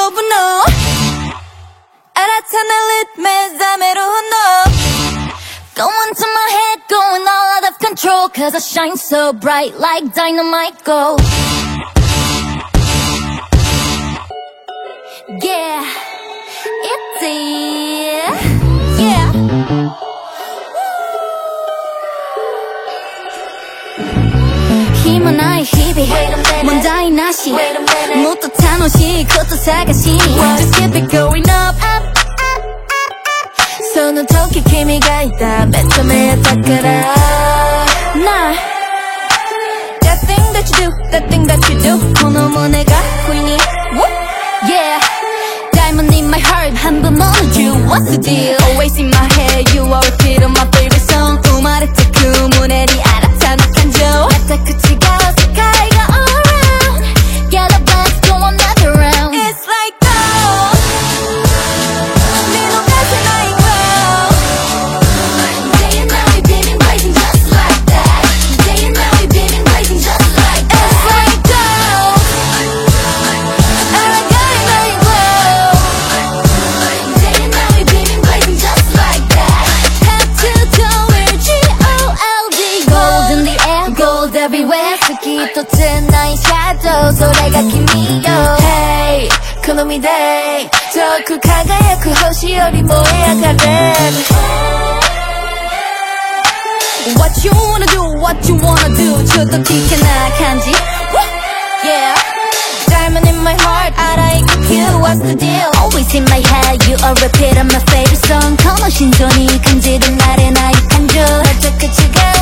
분노 알아차는 리듬에 잠에로 혼도 Going to my head, going all out of control Cause I shine so bright like dynamite gold Yeah, it's it Yeah 힘은 나의 희비問題なしもっと楽しいこと探しに Just keep it going upその時君がいた目覚めたからな That thing that you do, that thing that you do この胸が不意に Yeah Diamond in my heart 한 번 넣어줘 What's the deal Always in my head You are repeat on my favorite song 生まれたく胸に新たな感情また口が世界が all around Get up let's go another round It's like gold 見逃せない glow Day and night we've been blazing just like that Day and night we've been blazing just like that It's like gold And I got it like glow Day and night we've been blazing just like that Head to toe we're G-O-L-D Gold in the air Gold everywhere 好きとつないシャドウそれが君よ Hey 好みで遠く輝く星より燃え上がれ What you wanna do What you wanna do ちょっと危険な感じ Yeah Diamond in my heart 洗い呼吸 What's the deal Always in my head You are repeat on my favorite song この心臓に感じる慣れない感情また口が